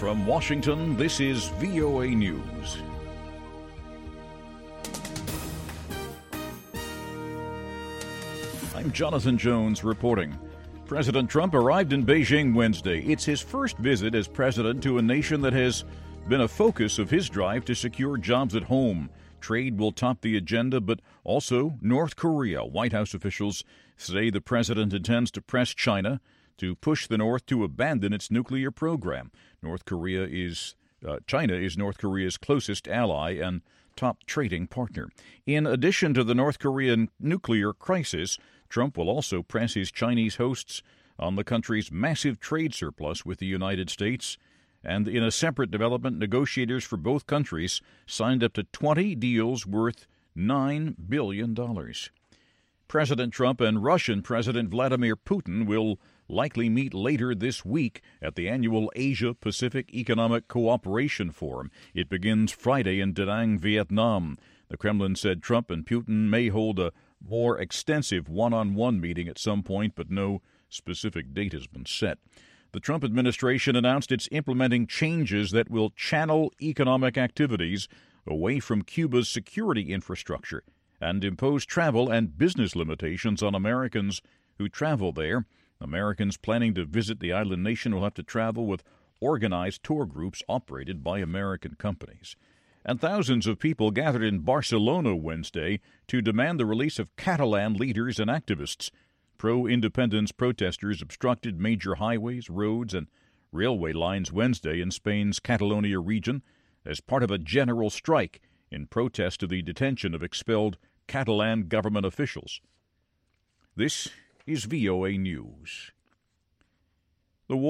From Washington, this is VOA News. I'm Jonathan Jones reporting. President Trump arrived in Beijing Wednesday. It's his first visit as president to a nation that has been a focus of his drive to secure jobs at home. Trade will top the agenda, but also North Korea. White House officials say the president intends to press China to push the North to abandon its nuclear program. China is North Korea's closest ally and top trading partner. In addition to the North Korean nuclear crisis, Trump will also press his Chinese hosts on the country's massive trade surplus with the United States. And in a separate development, negotiators for both countries signed up to 20 deals worth $9 billion. President Trump and Russian President Vladimir Putin will likely meet later this week at the annual Asia-Pacific Economic Cooperation Forum. It begins Friday in Da Nang, Vietnam. The Kremlin said Trump and Putin may hold a more extensive one-on-one meeting at some point, but no specific date has been set. The Trump administration announced it's implementing changes that will channel economic activities away from Cuba's security infrastructure and impose travel and business limitations on Americans who travel there. Americans planning to visit the island nation will have to travel with organized tour groups operated by American companies. And thousands of people gathered in Barcelona Wednesday to demand the release of Catalan leaders and activists. Pro-independence protesters obstructed major highways, roads, and railway lines Wednesday in Spain's Catalonia region as part of a general strike in protest of the detention of expelled Catalan government officials. This is VOA News.